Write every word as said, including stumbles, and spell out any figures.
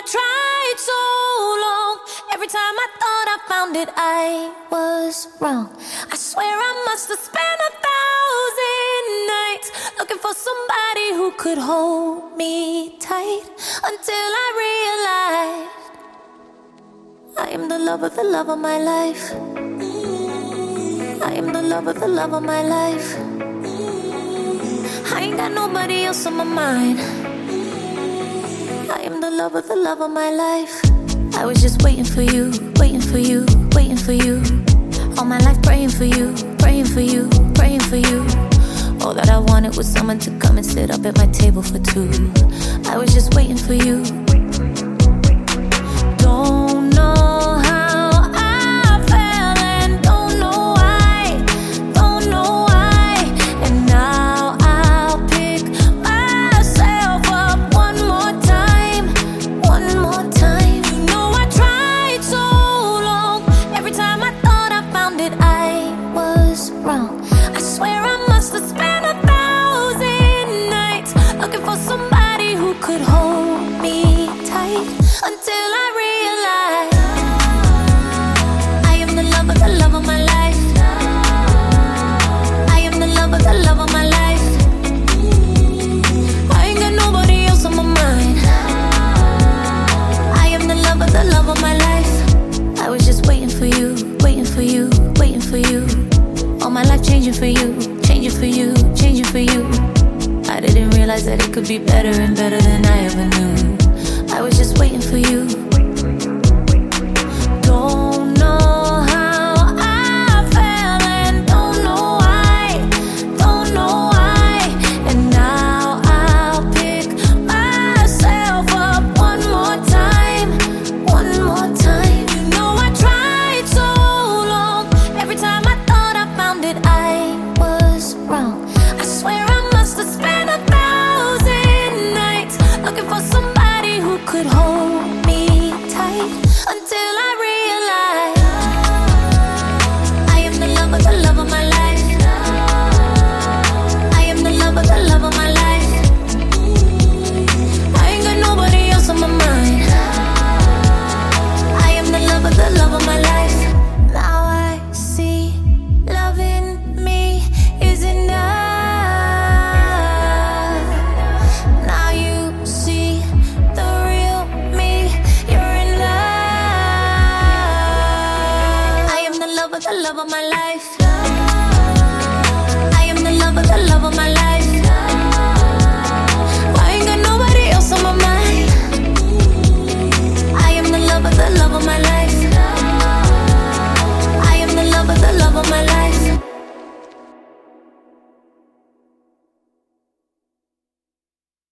tried so long. Every time I thought I found it, I was wrong. I swear I must have spent a thousand nights looking for somebody who could hold me tight, until I realized I am the love of the love of my life. I am the love of the love of my life. I ain't got nobody else on my mind. I am the love of the love of my life. I was just waiting for you, waiting for you, waiting for you. All my life praying for you, praying for you, praying for you. All that I wanted was someone to come and sit up at my table for two. I was just waiting for you. Don't know how I fell and don't know why, don't know why. And now I'll pick myself up one more time, one more time. You know I tried so long. Every time I thought I found it, I was wrong. I swear I must have spent a thousand nights looking for somebody who could hold me tight, until I realized I am the love of the love of my life. I am the love of the love of my life. I ain't got nobody else on my mind. I am the love of the love of my life. I was just waiting for you, waiting for you, waiting for you. All my life changing for you, changing for you, changing for you. I didn't realize that it could be better and better than I ever knew. I was just waiting for you. Don't know how I fell and don't know why, don't know why. And now I'll pick myself up one more time, one more time. You know I tried so long. Every time I thought I found it, I was wrong. I swear I must have spent a thousand nights looking for somebody who could hold me tight, until I realized